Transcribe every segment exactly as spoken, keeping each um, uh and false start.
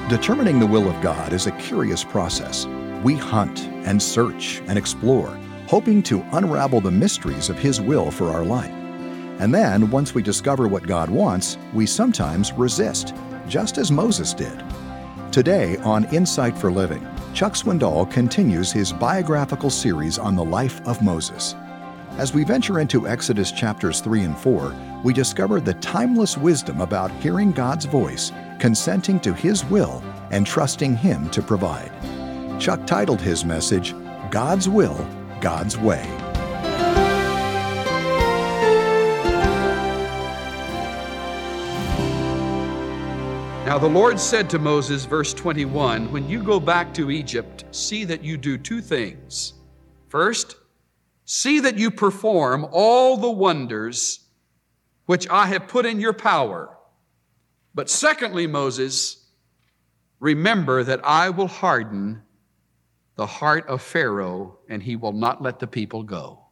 Determining the will of God is a curious process. We hunt and search and explore, hoping to unravel the mysteries of His will for our life. And then, once we discover what God wants, we sometimes resist, just as Moses did. Today on Insight for Living, Chuck Swindoll continues his biographical series on the life of Moses. As we venture into Exodus chapters three and four, we discover the timeless wisdom about hearing God's voice, consenting to His will, and trusting Him to provide. Chuck titled his message, God's Will, God's Way. Now the Lord said to Moses, verse twenty-one, when you go back to Egypt, see that you do two things. First, see that you perform all the wonders which I have put in your power. But secondly, Moses, remember that I will harden the heart of Pharaoh, and he will not let the people go.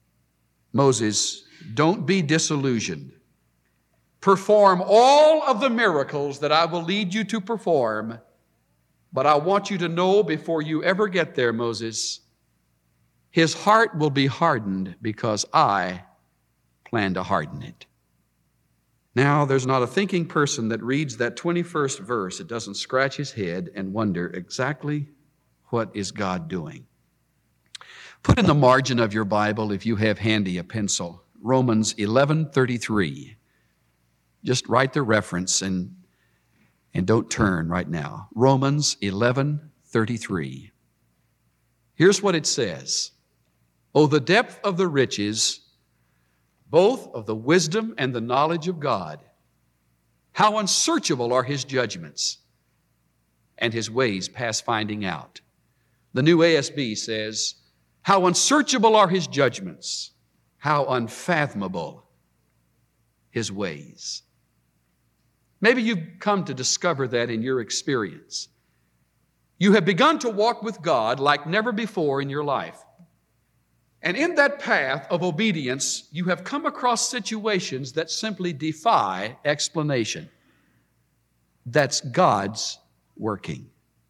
Moses, don't be disillusioned. Perform all of the miracles that I will lead you to perform, but I want you to know before you ever get there, Moses, his heart will be hardened because I plan to harden it. Now, there's not a thinking person that reads that twenty-first verse that doesn't scratch his head and wonder exactly what is God doing. Put in the margin of your Bible, if you have handy a pencil, Romans eleven thirty-three. Just write the reference and, and don't turn right now. Romans eleven thirty-three. Here's what it says. Oh, the depth of the riches, both of the wisdom and the knowledge of God. How unsearchable are His judgments, and His ways past finding out. The New A S B says, how unsearchable are His judgments, how unfathomable His ways. Maybe you've come to discover that in your experience. You have begun to walk with God like never before in your life. And in that path of obedience, you have come across situations that simply defy explanation. That's God's working.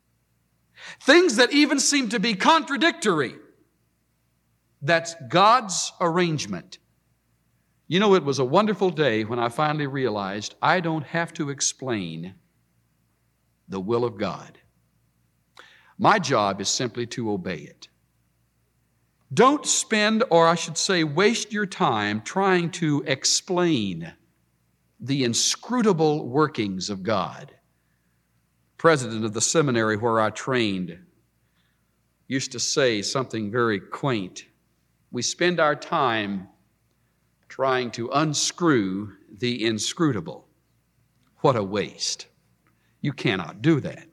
Things that even seem to be contradictory. That's God's arrangement. You know, it was a wonderful day when I finally realized I don't have to explain the will of God. My job is simply to obey it. Don't spend, or I should say, waste your time trying to explain the inscrutable workings of God. President of the seminary where I trained used to say something very quaint. We spend our time trying to unscrew the inscrutable. What a waste. You cannot do that.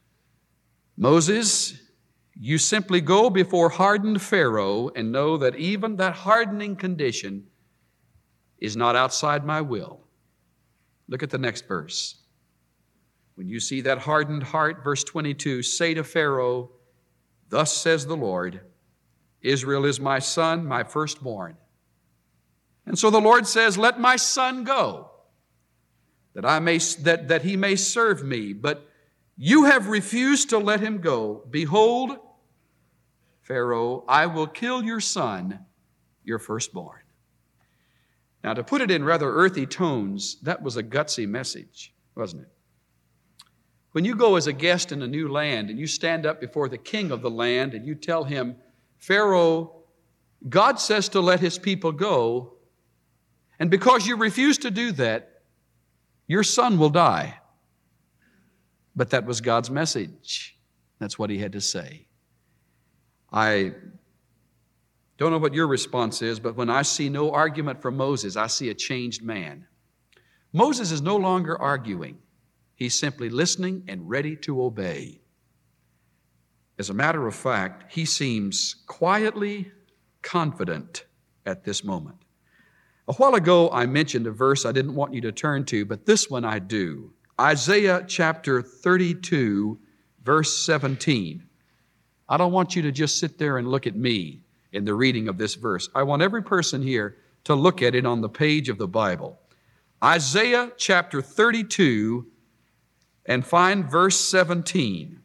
Moses, you simply go before hardened Pharaoh and know that even that hardening condition is not outside my will. Look at the next verse. When you see that hardened heart, verse twenty-two, say to Pharaoh, thus says the Lord, Israel is my son, my firstborn. And so the Lord says, let my son go, that I may that, that he may serve me. But you have refused to let him go. Behold, Pharaoh, I will kill your son, your firstborn. Now, to put it in rather earthy tones, that was a gutsy message, wasn't it? When you go as a guest in a new land and you stand up before the king of the land and you tell him, Pharaoh, God says to let his people go, and because you refuse to do that, your son will die. But that was God's message. That's what he had to say. I don't know what your response is, but when I see no argument from Moses, I see a changed man. Moses is no longer arguing. He's simply listening and ready to obey. As a matter of fact, he seems quietly confident at this moment. A while ago, I mentioned a verse I didn't want you to turn to, but this one I do. Isaiah chapter thirty-two, verse seventeen. I don't want you to just sit there and look at me in the reading of this verse. I want every person here to look at it on the page of the Bible. Isaiah chapter thirty-two and find verse seventeen.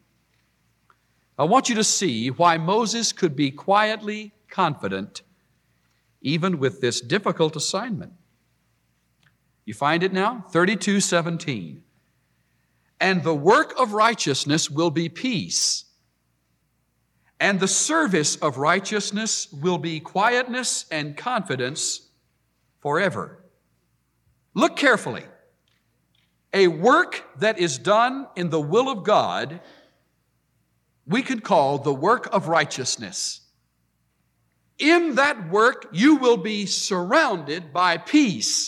I want you to see why Moses could be quietly confident even with this difficult assignment. You find it now? thirty-two seventeen. And the work of righteousness will be peace, and the service of righteousness will be quietness and confidence forever. Look carefully. A work that is done in the will of God, we could call the work of righteousness. In that work, you will be surrounded by peace.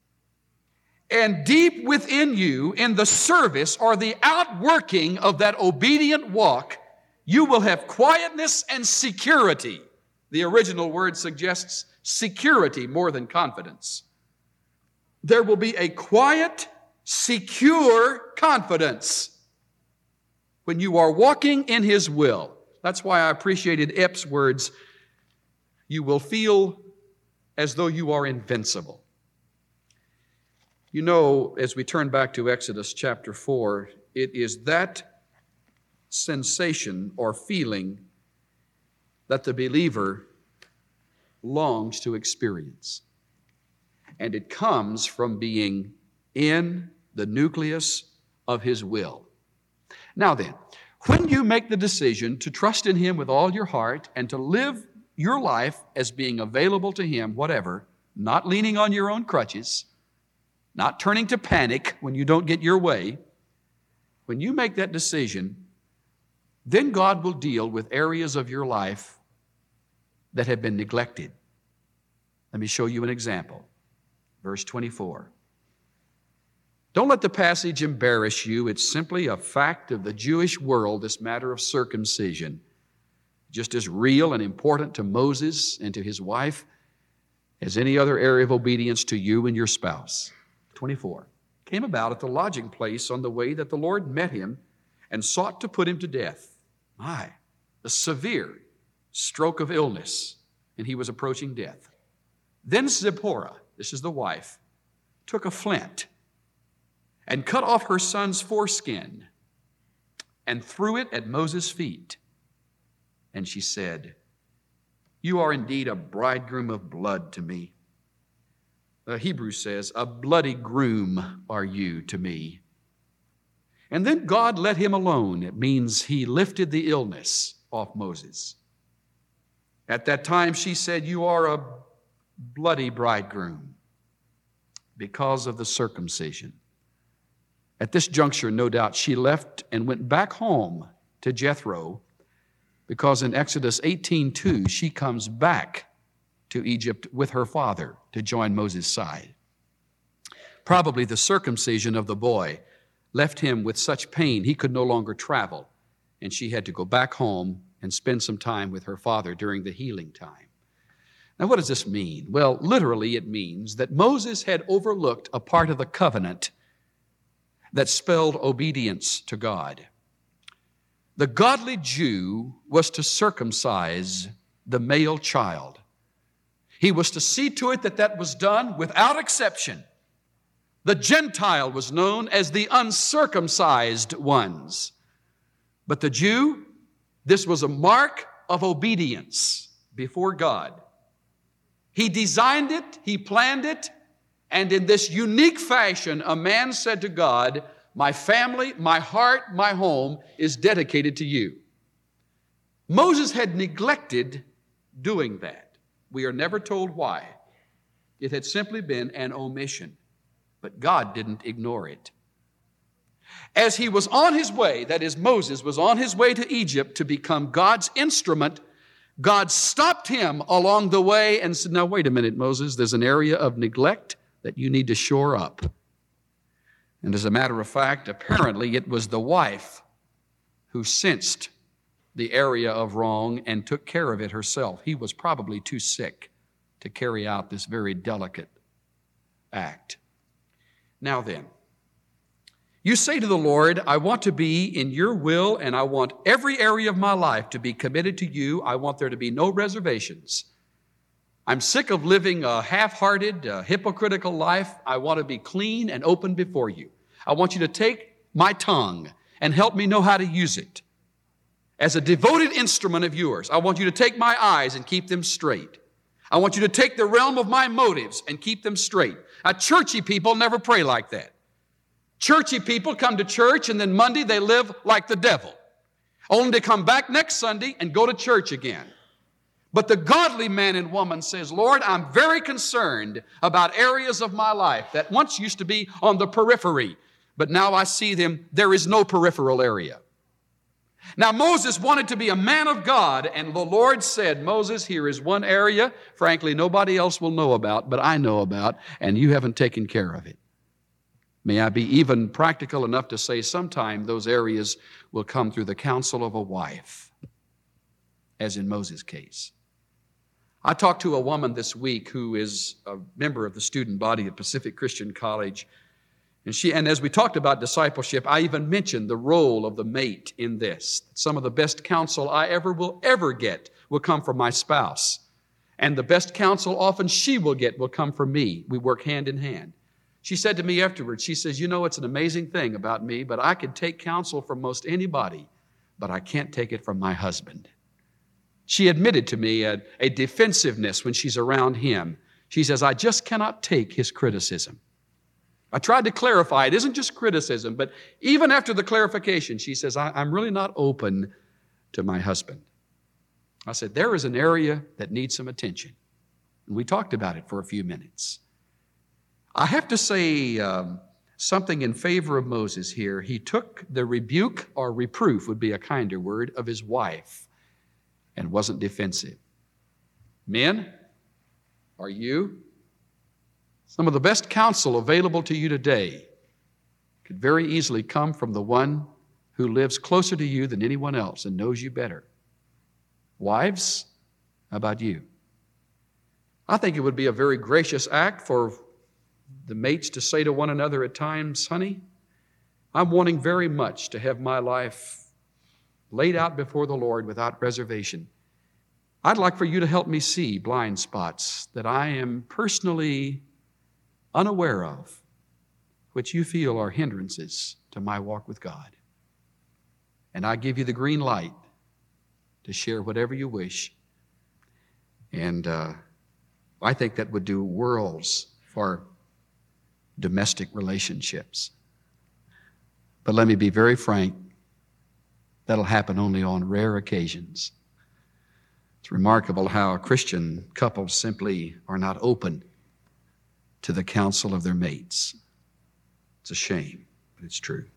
And deep within you, in the service or the outworking of that obedient walk, you will have quietness and security. The original word suggests security more than confidence. There will be a quiet, secure confidence when you are walking in His will. That's why I appreciated Epp's words, you will feel as though you are invincible. You know, as we turn back to Exodus chapter four, it is that sensation or feeling that the believer longs to experience. And it comes from being in the nucleus of His will. Now then, when you make the decision to trust in Him with all your heart and to live your life as being available to Him, whatever, not leaning on your own crutches, not turning to panic when you don't get your way, when you make that decision, then God will deal with areas of your life that have been neglected. Let me show you an example. Verse twenty-four. Don't let the passage embarrass you. It's simply a fact of the Jewish world, this matter of circumcision. Just as real and important to Moses and to his wife as any other area of obedience to you and your spouse. twenty-four. Came about at the lodging place on the way that the Lord met him and sought to put him to death. My, a severe stroke of illness, and he was approaching death. Then Zipporah, this is the wife, took a flint and cut off her son's foreskin and threw it at Moses' feet. And she said, "You are indeed a bridegroom of blood to me." The Hebrew says, "A bloody groom are you to me." And then God let him alone. It means He lifted the illness off Moses. At that time she said, "You are a bloody bridegroom," because of the circumcision. At this juncture, no doubt, she left and went back home to Jethro, because in Exodus eighteen two, she comes back to Egypt with her father to join Moses' side. Probably the circumcision of the boy left him with such pain he could no longer travel, and she had to go back home and spend some time with her father during the healing time. Now, what does this mean? Well, literally it means that Moses had overlooked a part of the covenant that spelled obedience to God. The godly Jew was to circumcise the male child. He was to see to it that that was done without exception. The Gentile was known as the uncircumcised ones. But the Jew, this was a mark of obedience before God. He designed it, he planned it, and in this unique fashion, a man said to God, "My family, my heart, my home is dedicated to you." Moses had neglected doing that. We are never told why. It had simply been an omission. But God didn't ignore it. As he was on his way, that is, Moses was on his way to Egypt to become God's instrument, God stopped him along the way and said, "Now wait a minute, Moses, there's an area of neglect that you need to shore up." And as a matter of fact, apparently it was the wife who sensed the area of wrong and took care of it herself. He was probably too sick to carry out this very delicate act. Now then, you say to the Lord, "I want to be in your will, and I want every area of my life to be committed to you. I want there to be no reservations. I'm sick of living a half-hearted, uh, hypocritical life. I want to be clean and open before you. I want you to take my tongue and help me know how to use it. As a devoted instrument of yours, I want you to take my eyes and keep them straight. I want you to take the realm of my motives and keep them straight. Now, churchy people never pray like that. Churchy people come to church and then Monday they live like the devil, only to come back next Sunday and go to church again. But the godly man and woman says, Lord, I'm very concerned about areas of my life that once used to be on the periphery, but now I see them, there is no peripheral area. Now, Moses wanted to be a man of God, and the Lord said, Moses, here is one area, frankly, nobody else will know about, but I know about, and you haven't taken care of it. May I be even practical enough to say sometime those areas will come through the counsel of a wife, as in Moses' case. I talked to a woman this week who is a member of the student body at Pacific Christian College. And she, and as we talked about discipleship, I even mentioned the role of the mate in this. Some of the best counsel I ever will ever get will come from my spouse. And the best counsel often she will get will come from me. We work hand in hand. She said to me afterwards, she says, you know, it's an amazing thing about me, but I can take counsel from most anybody, but I can't take it from my husband. She admitted to me a, a defensiveness when she's around him. She says, I just cannot take his criticism. I tried to clarify, it isn't just criticism, but even after the clarification, she says, I, I'm really not open to my husband. I said, there is an area that needs some attention. And we talked about it for a few minutes. I have to say um, something in favor of Moses here. He took the rebuke, or reproof would be a kinder word, of his wife and wasn't defensive. Men, are you? Some of the best counsel available to you today could very easily come from the one who lives closer to you than anyone else and knows you better. Wives, how about you? I think it would be a very gracious act for the mates to say to one another at times, honey, I'm wanting very much to have my life laid out before the Lord without reservation. I'd like for you to help me see blind spots that I am personally unaware of, which you feel are hindrances to my walk with God. And I give you the green light to share whatever you wish. And uh, I think that would do worlds for domestic relationships. But let me be very frank, that'll happen only on rare occasions. It's remarkable how Christian couples simply are not open to the counsel of their mates. It's a shame, but it's true.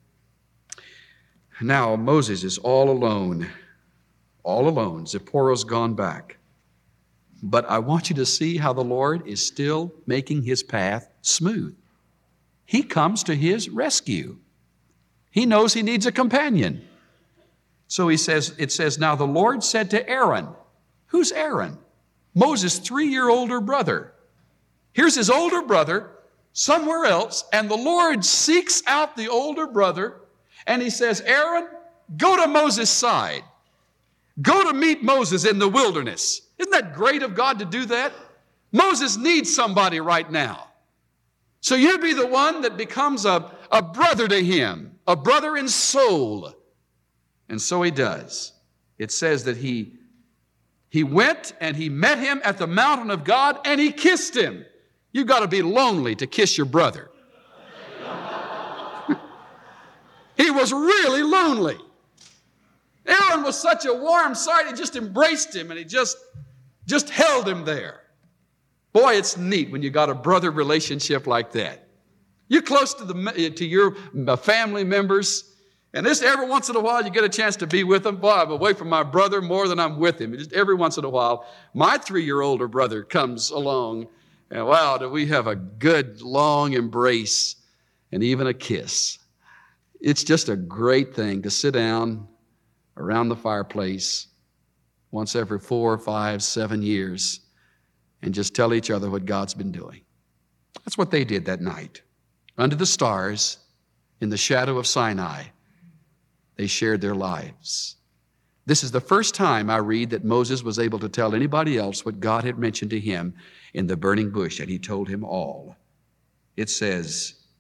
Now Moses is all alone, all alone. Zipporah's gone back. But I want you to see how the Lord is still making his path smooth. He comes to his rescue. He knows he needs a companion. So he says, it says, now the Lord said to Aaron, who's Aaron? Moses' three-year older brother. Here's his older brother somewhere else, and the Lord seeks out the older brother, and he says, Aaron, go to Moses' side. Go to meet Moses in the wilderness. Isn't that great of God to do that? Moses needs somebody right now. So you be the one that becomes a, a brother to him, a brother in soul. And so he does. It says that he, he went and he met him at the mountain of God and he kissed him. You've got to be lonely to kiss your brother. He was really lonely. Aaron was such a warm sight, he just embraced him and he just, just held him there. Boy, it's neat when you got a brother relationship like that. You're close to, the, to your family members, and this every once in a while you get a chance to be with them. Boy, I'm away from my brother more than I'm with him. Just every once in a while, my three-year older brother comes along, and wow, do we have a good long embrace and even a kiss. It's just a great thing to sit down around the fireplace once every four, five, seven years and just tell each other what God's been doing. That's what they did that night. Under the stars, in the shadow of Sinai, they shared their lives. This is the first time I read that Moses was able to tell anybody else what God had mentioned to him in the burning bush, and he told him all. It says,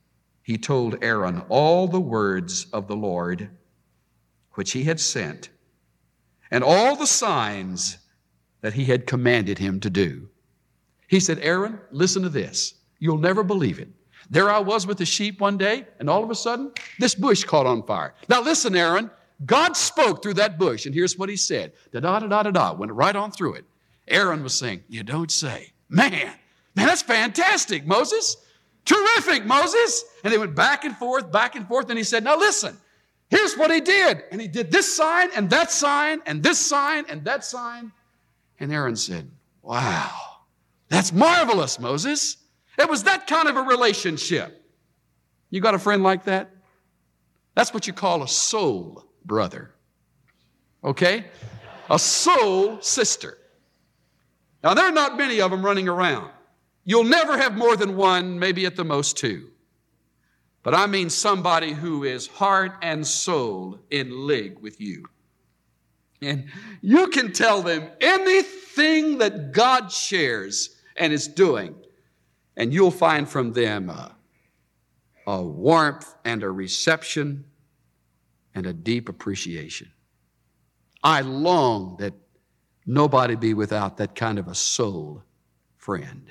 he told Aaron all the words of the Lord which he had sent, and all the signs that he had commanded him to do. He said, Aaron, listen to this. You'll never believe it. There I was with the sheep one day, and all of a sudden, this bush caught on fire. Now listen, Aaron, God spoke through that bush, and here's what he said. Da-da-da-da-da-da, went right on through it. Aaron was saying, you don't say. Man, man, that's fantastic, Moses. Terrific, Moses. And they went back and forth, back and forth, and he said, now listen, here's what he did. And he did this sign, and that sign, and this sign, and that sign. And Aaron said, wow, that's marvelous, Moses. It was that kind of a relationship. You got a friend like that? That's what you call a soul brother. Okay? A soul sister. Now, there are not many of them running around. You'll never have more than one, maybe at the most two. But I mean somebody who is heart and soul in league with you. And you can tell them anything that God shares and is doing, and you'll find from them a, a warmth and a reception and a deep appreciation. I long that nobody be without that kind of a soul friend.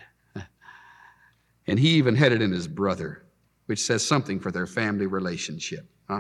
And he even had it in his brother, which says something for their family relationship. Huh?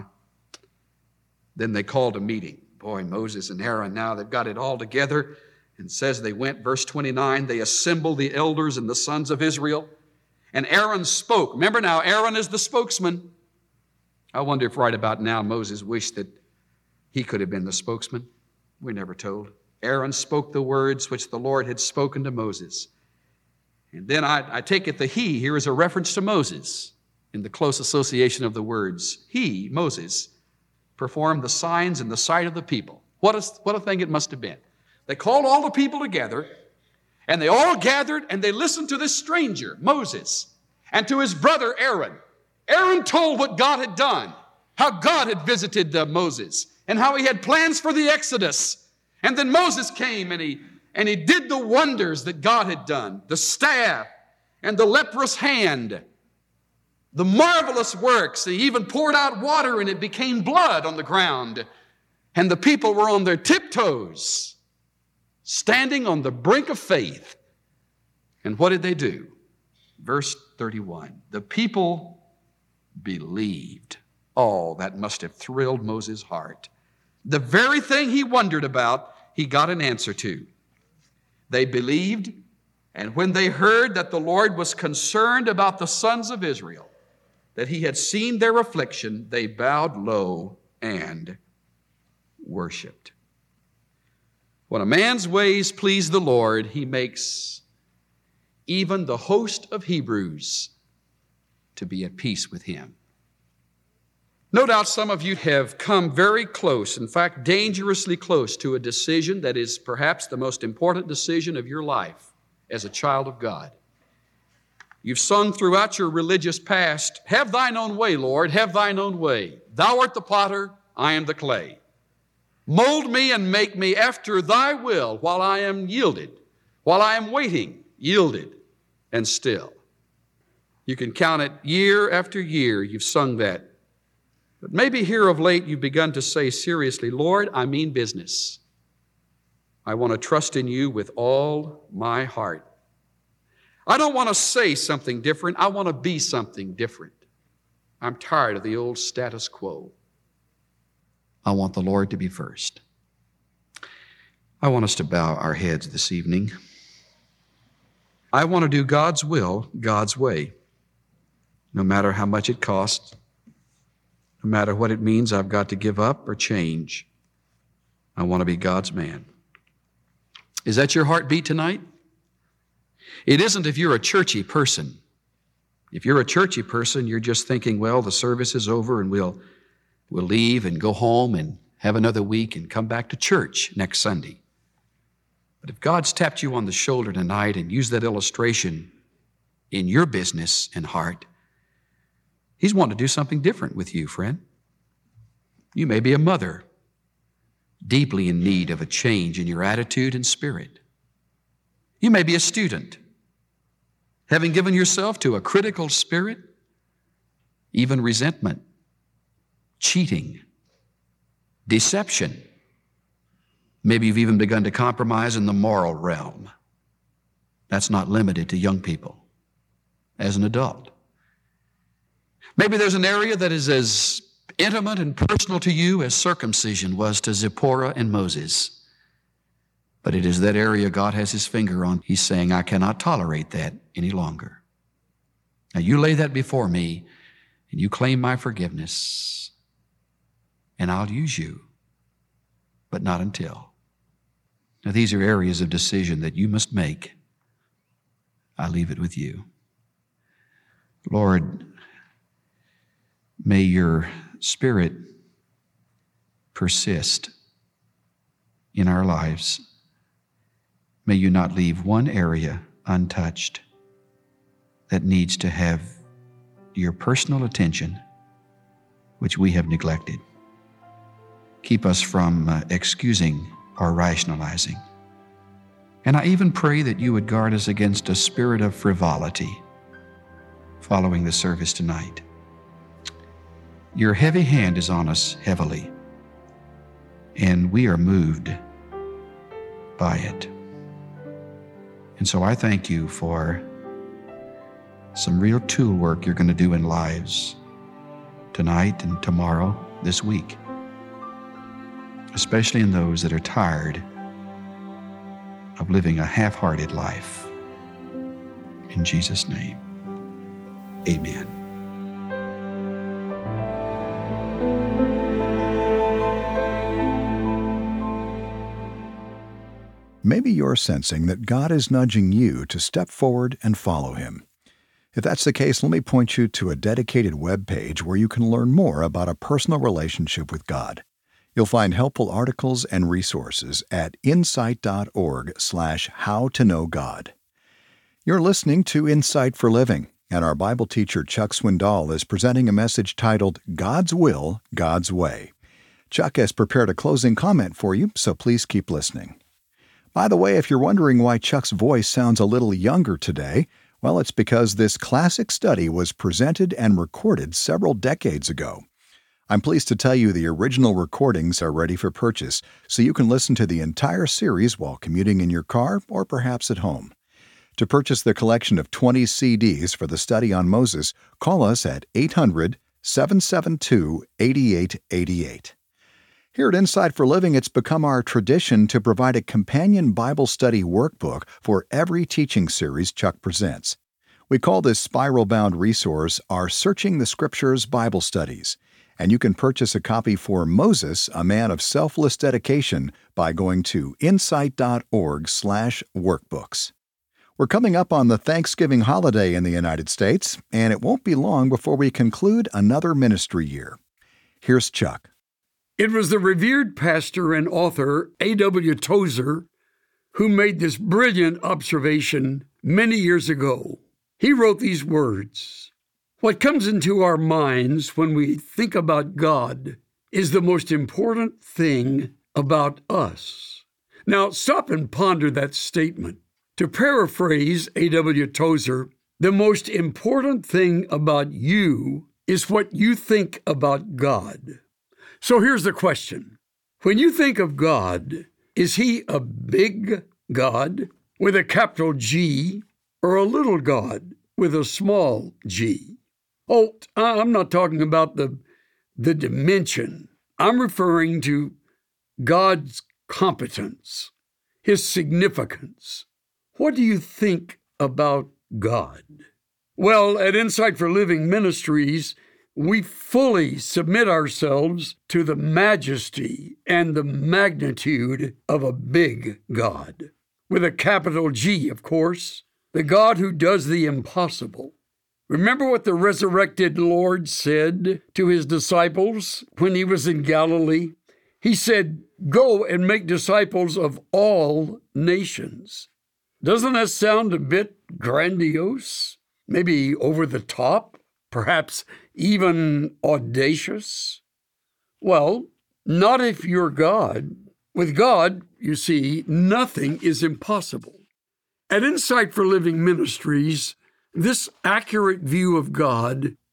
Then they called a meeting. Boy, Moses and Aaron, now they've got it all together. And says they went, verse twenty-nine, they assembled the elders and the sons of Israel. And Aaron spoke. Remember now, Aaron is the spokesman. I wonder if right about now Moses wished that he could have been the spokesman. We're never told. Aaron spoke the words which the Lord had spoken to Moses. And then I, I take it the he here is a reference to Moses in the close association of the words. He, Moses, performed the signs in the sight of the people. What a, what a thing it must have been. They called all the people together, and they all gathered, and they listened to this stranger, Moses, and to his brother Aaron. Aaron told what God had done, how God had visited uh, Moses, and how he had plans for the Exodus. And then Moses came, and he, and he did the wonders that God had done, the staff and the leprous hand, the marvelous works. He even poured out water, and it became blood on the ground. And the people were on their tiptoes, standing on the brink of faith. And what did they do? Verse thirty-one, the people believed. Oh, that must have thrilled Moses' heart. The very thing he wondered about, he got an answer to. They believed, and when they heard that the Lord was concerned about the sons of Israel, that he had seen their affliction, they bowed low and worshiped. When a man's ways please the Lord, he makes even the host of Hebrews to be at peace with him. No doubt some of you have come very close, in fact, dangerously close to a decision that is perhaps the most important decision of your life as a child of God. You've sung throughout your religious past, have thine own way, Lord, have thine own way. Thou art the potter, I am the clay. Mold me and make me after thy will while I am yielded, while I am waiting, yielded and still. You can count it year after year, you've sung that. But maybe here of late you've begun to say seriously, Lord, I mean business. I want to trust in you with all my heart. I don't want to say something different. I want to be something different. I'm tired of the old status quo. I want the Lord to be first. I want us to bow our heads this evening. I want to do God's will, God's way, no matter how much it costs, no matter what it means I've got to give up or change. I want to be God's man. Is that your heartbeat tonight? It isn't if you're a churchy person. If you're a churchy person, you're just thinking, well, the service is over and we'll We'll leave and go home and have another week and come back to church next Sunday. But if God's tapped you on the shoulder tonight and used that illustration in your business and heart, He's wanting to do something different with you, friend. You may be a mother, deeply in need of a change in your attitude and spirit. You may be a student, having given yourself to a critical spirit. even resentment, cheating, deception. Maybe you've even begun to compromise in the moral realm. That's not limited to young people. As an adult, maybe there's an area that is as intimate and personal to you as circumcision was to Zipporah and Moses. But it is that area God has his finger on. He's saying, I cannot tolerate that any longer. Now you lay that before me and you claim my forgiveness, and I'll use you, but not until. Now these are areas of decision that you must make. I leave it with you. Lord, may your Spirit persist in our lives. May you not leave one area untouched that needs to have your personal attention, which we have neglected. Keep us from uh, excusing or rationalizing. And I even pray that you would guard us against a spirit of frivolity following the service tonight. Your heavy hand is on us heavily, and we are moved by it. And so I thank you for some real tool work you're going to do in lives tonight and tomorrow, this week, especially in those that are tired of living a half-hearted life. In Jesus' name. Amen. Maybe you're sensing that God is nudging you to step forward and follow him. If that's the case, let me point you to a dedicated web page where you can learn more about a personal relationship with God. You'll find helpful articles and resources at insight.org slash how to know God. You're listening to Insight for Living, and our Bible teacher Chuck Swindoll is presenting a message titled God's Will, God's Way. Chuck has prepared a closing comment for you, so please keep listening. By the way, if you're wondering why Chuck's voice sounds a little younger today, well, it's because this classic study was presented and recorded several decades ago. I'm pleased to tell you the original recordings are ready for purchase, so you can listen to the entire series while commuting in your car or perhaps at home. To purchase the collection of twenty C Ds for the study on Moses, call us at eight hundred, seven seven two, eight eight eight eight. Here at Insight for Living, it's become our tradition to provide a companion Bible study workbook for every teaching series Chuck presents. We call this spiral-bound resource our Searching the Scriptures Bible Studies, and you can purchase a copy for Moses, a man of selfless dedication, by going to insight.org slash workbooks. We're coming up on the Thanksgiving holiday in the United States, and it won't be long before we conclude another ministry year. Here's Chuck. It was the revered pastor and author A W Tozer who made this brilliant observation many years ago. He wrote these words: "What comes into our minds when we think about God is the most important thing about us." Now, stop and ponder that statement. To paraphrase A W Tozer, the most important thing about you is what you think about God. So here's the question. When you think of God, is he a big God with a capital G or a little God with a small g? Oh, I'm not talking about the, the dimension. I'm referring to God's competence, his significance. What do you think about God? Well, at Insight for Living Ministries, we fully submit ourselves to the majesty and the magnitude of a big God, with a capital G, of course, the God who does the impossible. Remember what the resurrected Lord said to his disciples when he was in Galilee? He said, "Go and make disciples of all nations." Doesn't that sound a bit grandiose? Maybe over the top? Perhaps even audacious? Well, not if you're God. With God, you see, nothing is impossible. At Insight for Living Ministries, this accurate view of God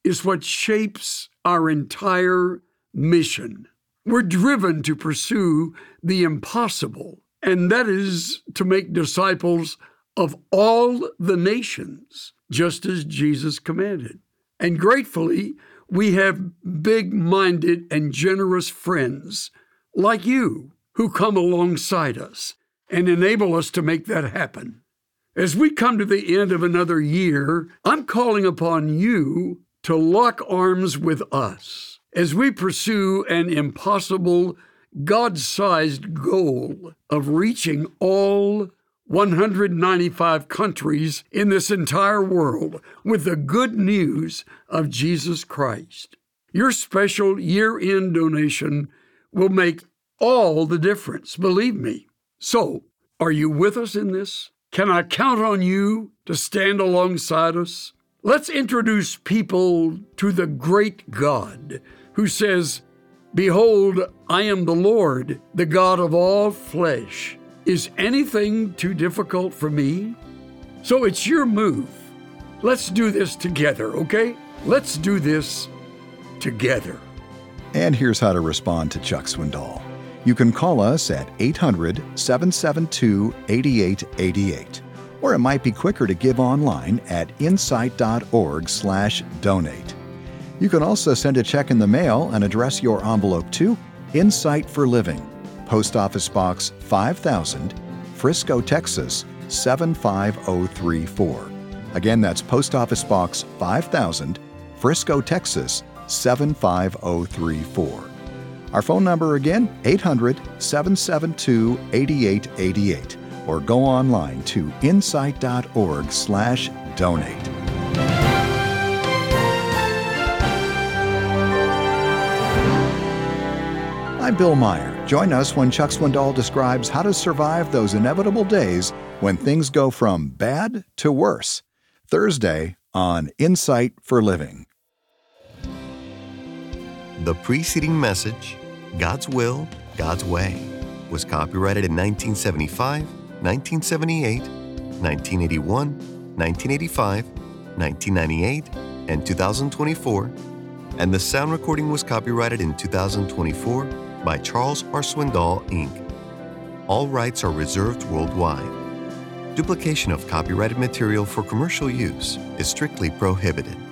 is what shapes our entire mission. We're driven to pursue the impossible, and that is to make disciples of all the nations, just as Jesus commanded. And gratefully, we have big-minded and generous friends like you who come alongside us and enable us to make that happen. As we come to the end of another year, I'm calling upon you to lock arms with us as we pursue an impossible, God-sized goal of reaching all one hundred ninety-five countries in this entire world with the good news of Jesus Christ. Your special year-end donation will make all the difference, believe me. So, are you with us in this? Can I count on you to stand alongside us? Let's introduce people to the great God who says, "Behold, I am the Lord, the God of all flesh. Is anything too difficult for me?" So it's your move. Let's do this together, okay? Let's do this together. And here's how to respond to Chuck Swindoll. You can call us at eight hundred, seven seven two, eight eight eight eight. Or it might be quicker to give online at insight.org slash donate. You can also send a check in the mail and address your envelope to Insight for Living, Post Office Box five thousand, Frisco, Texas seven five zero three four. Again, that's Post Office Box five thousand, Frisco, Texas seven five zero three four. Our phone number again, eight hundred, seven seven two, eight eight eight eight, or go online to insight.org slash donate. I'm Bill Meyer. Join us when Chuck Swindoll describes how to survive those inevitable days when things go from bad to worse. Thursday on Insight for Living. The preceding message, God's Will, God's Way, was copyrighted in nineteen seventy-five, nineteen seventy-eight, nineteen eighty-one, nineteen eighty-five, nineteen ninety-eight, and two thousand twenty-four, and the sound recording was copyrighted in two thousand twenty-four by Charles R. Swindoll, Incorporated. All rights are reserved worldwide. Duplication of copyrighted material for commercial use is strictly prohibited.